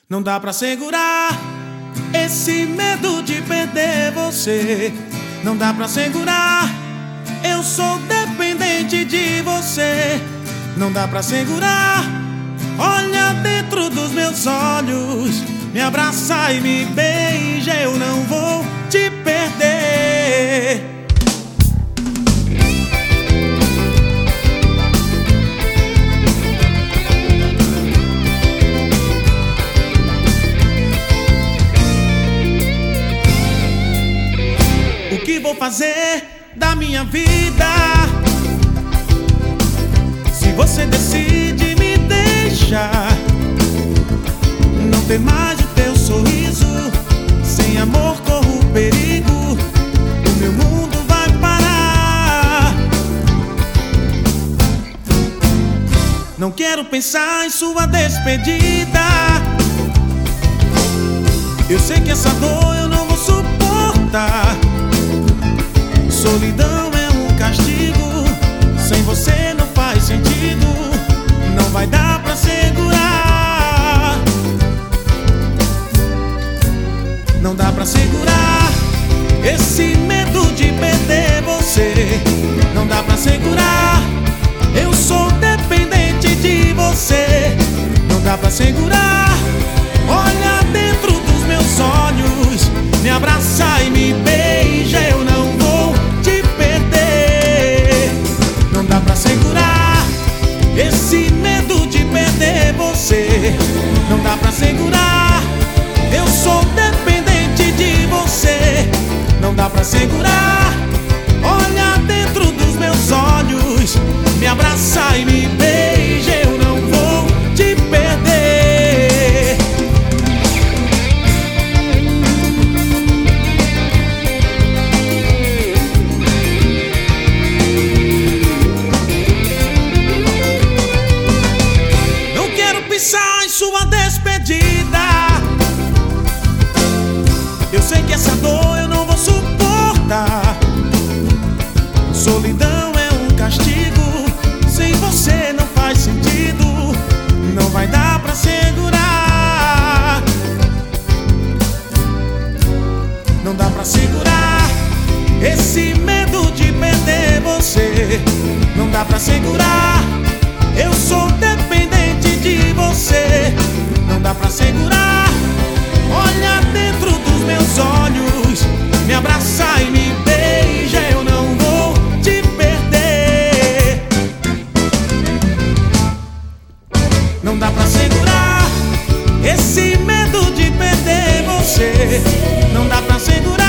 Não dá pra segurar esse medo de perder você. Não dá pra segurar, eu sou dependente de você. Não dá pra segurar, olha dentro dos meus olhos, me abraça e me beija, eu não vou te perder. O que vou fazer da minha vida se você decide me deixar? Não tem mais o teu sorriso, sem amor corro perigo, o meu mundo vai parar. Não quero pensar em sua despedida, eu sei que essa dor eu não vou suportar. Solidão é um castigo, sem você não faz sentido, não vai dar pra segurar. Não dá pra segurar esse medo de perder você. Não dá pra segurar, eu sou dependente de você. Não dá pra segurar, olha dentro dos meus olhos, me abraça e me beija, eu não vou te perder. Não dá pra segurar esse medo de perder você. Não dá pra segurar, eu sou dependente de você. Não dá pra segurar, olha dentro dos meus olhos, me abraça e me beija, eu não vou te perder. Não quero pensar em sua despedida, eu sei que essa dor eu não vou suportar. Solidão é um castigo, sem você não faz sentido, não vai dar pra segurar. Não dá pra segurar esse medo de perder você. Não dá pra segurar, eu sou dependente de você. Não dá pra segurar, olha dentro dos meus olhos, me abraça e me beija, eu não vou te perder. Não dá pra segurar esse medo de perder você. Não dá pra segurar,